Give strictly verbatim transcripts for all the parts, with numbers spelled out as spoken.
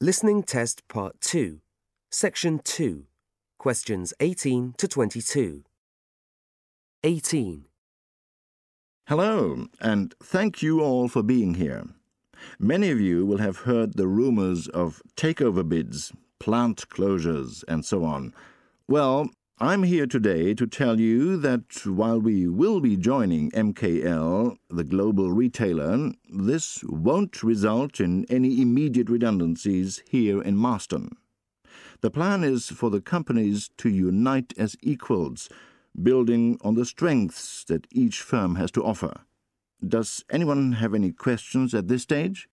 Listening Test Part two, Section two, Questions eighteen to twenty-two. eighteen. Hello, and thank you all for being here. Many of you will have heard the rumours of takeover bids, plant closures, and so on. Well, I'm here today to tell you that while we will be joining M K L, the global retailer, this won't result in any immediate redundancies here in Marston. The plan is for the companies to unite as equals, building on the strengths that each firm has to offer. Does anyone have any questions at this stage?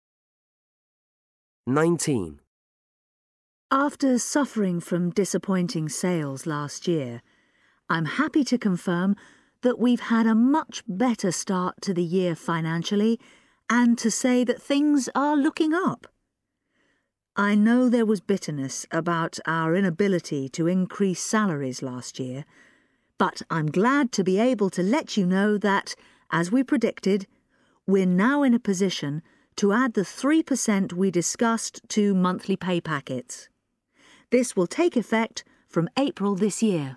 nineteen. After suffering from disappointing sales last year, I'm happy to confirm that we've had a much better start to the year financially and to say that things are looking up. I know there was bitterness about our inability to increase salaries last year, but I'm glad to be able to let you know that, as we predicted, we're now in a position to add the three percent we discussed to monthly pay packets. This will take effect from April this year.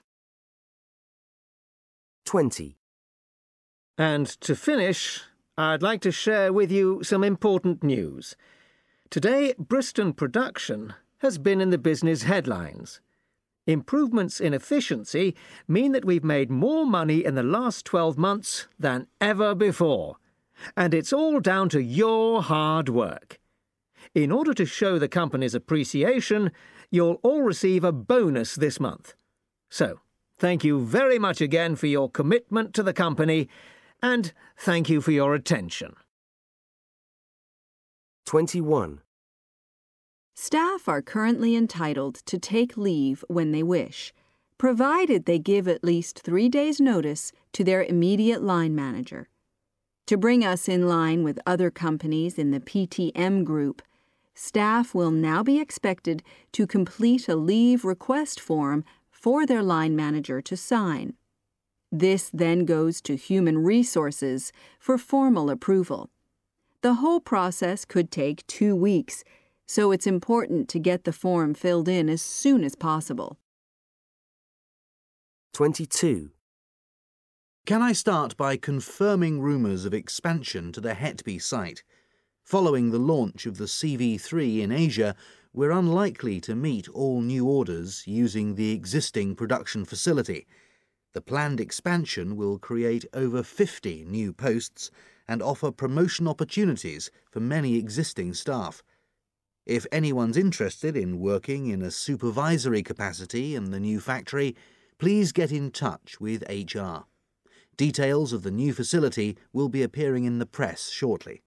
twenty. And to finish, I'd like to share with you some important news. Today, Bristol Production has been in the business headlines. Improvements in efficiency mean that we've made more money in the last twelve months than ever before. And it's all down to your hard work. In order to show the company's appreciation, you'll all receive a bonus this month. So, thank you very much again for your commitment to the company, and thank you for your attention. twenty-one. Staff are currently entitled to take leave when they wish, provided they give at least three days' notice to their immediate line manager. To bring us in line with other companies in the P T M group, staff will now be expected to complete a leave request form for their line manager to sign. This then goes to Human Resources for formal approval. The whole process could take two weeks, so it's important to get the form filled in as soon as possible. twenty-two. Can I start by confirming rumours of expansion to the Hetby site? Following the launch of the C V three in Asia, we're unlikely to meet all new orders using the existing production facility. The planned expansion will create over fifty new posts and offer promotion opportunities for many existing staff. If anyone's interested in working in a supervisory capacity in the new factory, please get in touch with H R. Details of the new facility will be appearing in the press shortly.